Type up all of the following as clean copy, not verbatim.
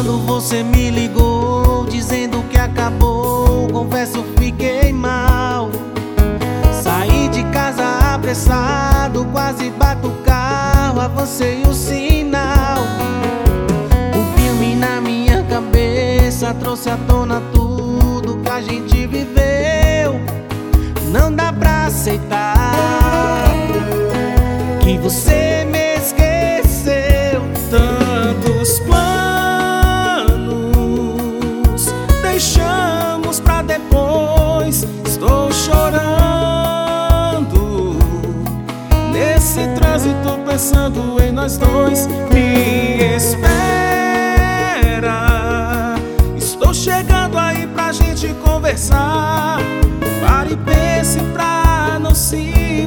Quando você me ligou dizendo que acabou, confesso fiquei mal. Saí de casa apressado, quase bato o carro, avancei o sinal. O filme na minha cabeça trouxe à tona tudo que a gente viveu. Não dá pra aceitar que você me esqueceu. Tantos planos deixamos pra depois. Estou chorando nesse trânsito, pensando em nós dois. Me espera, estou chegando aí pra gente conversar. Pare e pense pra não se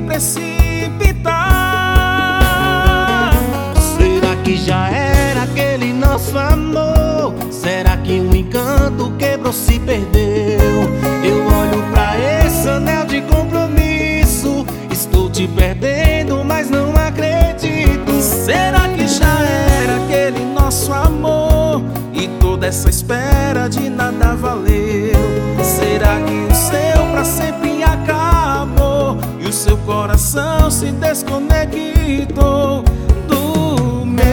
precipitar. Será que já era aquele nosso amor? Será que um encanto quebrou, se perdeu? Eu olho pra esse anel de compromisso, estou te perdendo, mas não acredito. Será que já era aquele nosso amor e toda essa espera de nada valeu? Será que o seu pra sempre acabou e o seu coração se desconectou do meu?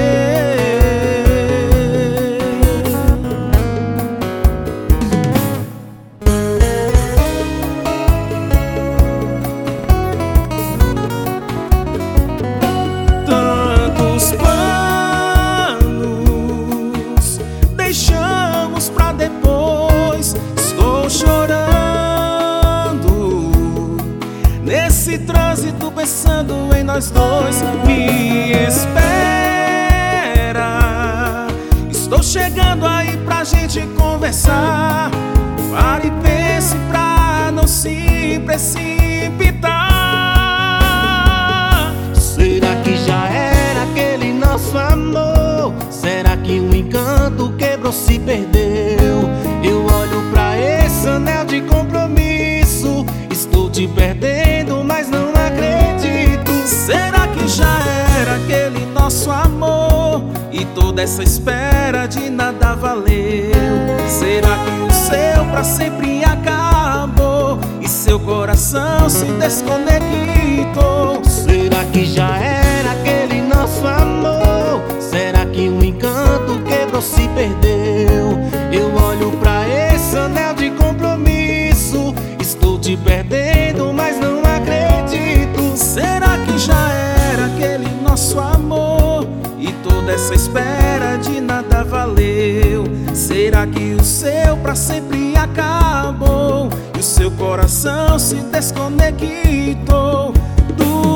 Tantos planos deixamos pra depois. Estou chorando nesse trânsito, pensando em nós dois. Me espera, estou chegando aí pra gente conversar. Pare e pense pra não se precipitar. Será que já era aquele nosso amor? Será que um encanto quebrou, se perdeu? Eu olho pra esse anel de compromisso, estou te perdendo, mas não acredito. Será que já era aquele nosso amor e toda essa espera de nada valeu? Será que o seu pra sempre acabou e seu coração se desconectou? Será que já era aquele nosso amor? Será que um encanto quebrou, se perdeu? Eu olho pra esse anel de compromisso, estou te perdendo, mas não acredito. Será que já era aquele nosso amor e toda essa espera de nada valeu? Será que o seu pra sempre acabou e o seu coração se desconectou do